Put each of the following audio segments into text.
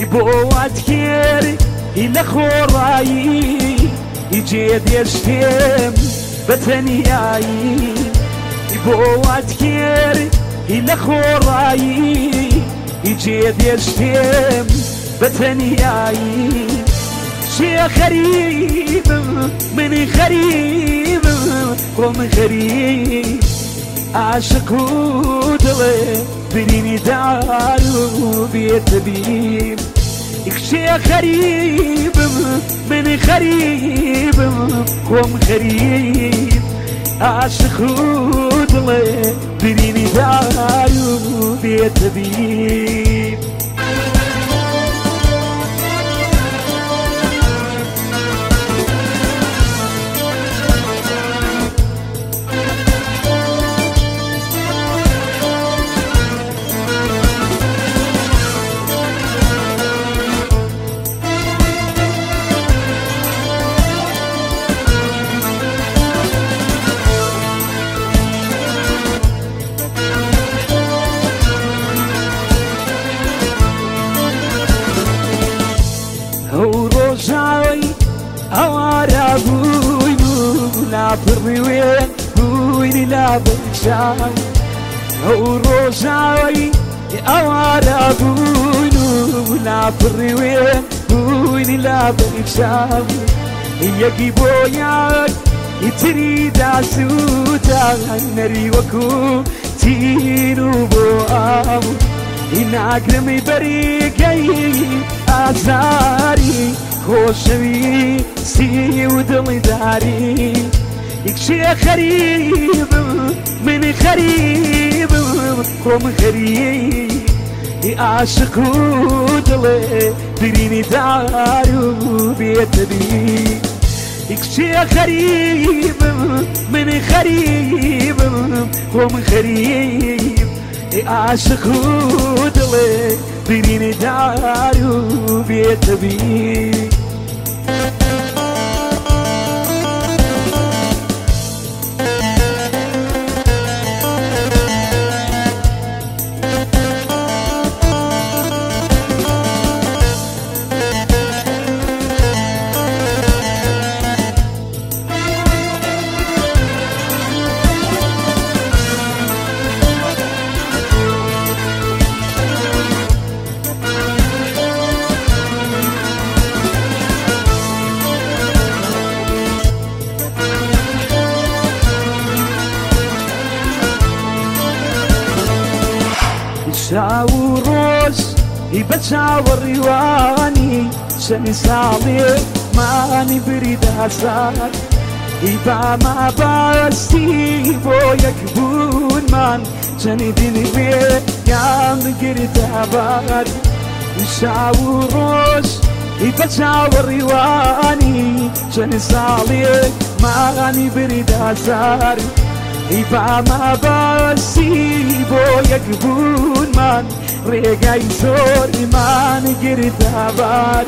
بۆوات کێری لە خۆڕایی جێ دێشتێم بە تەنیایی بۆوات کێری لە خۆڕایی جێ دێشتێم بە تەنیایی چێ خەریبم منی خەریبم خۆم خەریب عاشق و دڵێ برینی دار و بێتەبیم چێ خەریبم منی خەریبم خۆم خەریب عاشق و دڵێ برینی دار و بێتەبیم ئەوارە بووین و لاپڕی وێن بووینی لا بەشان ئەو ڕۆژاوی ئەوارە بووین و لاپڕی وێن بووینی لا بەشان یەکی بۆ یەک ئیتری داسووتە نەری وەکو تین و بۆ ئاو ناگرمی بەریگەی ئازاری خۆشەویستی و دڵی داری یەکشێ خەریبم منی خەریبم خۆم خەریب عاشق و دڵێ برینی دار و بێتەبی یەکشێ خەریبم منی خەریبم خۆم خەریب عاشق و دڵێ برینی دار و بێتەبی شاو ڕۆژ بە چاوەڕیوانی چەند ساڵێ مانی بریدا سار باما باستی بۆ یەکبوونمان چەندین وێ یان گرتە بار شاو ڕۆژ بە چاوەڕیوانی چەند ساڵێ مانی بریدا سار باما باسی بۆ یەکبوونمان ڕێگای زۆر ئیمان گرتە بار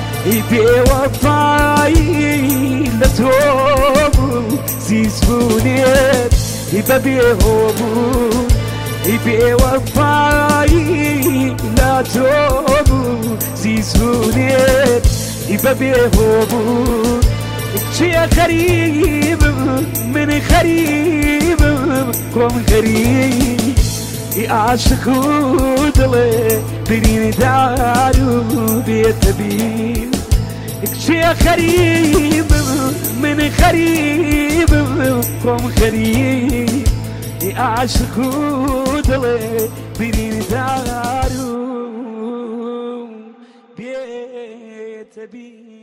بێوەفایی لە تۆ بوو زیزبوونێت بە بێهۆبوون بێوەفایی لە تۆ بوو زیزبوونێت بە بێهۆبوون چێ خەریبم منی خەریبم خۆم خەریب عاشق و دڵێ برینی دار و بێتەبیم چێ خەریبم منی خەریبم خۆم خەریب عاشق و دڵێ برینی دار و بێتەبیم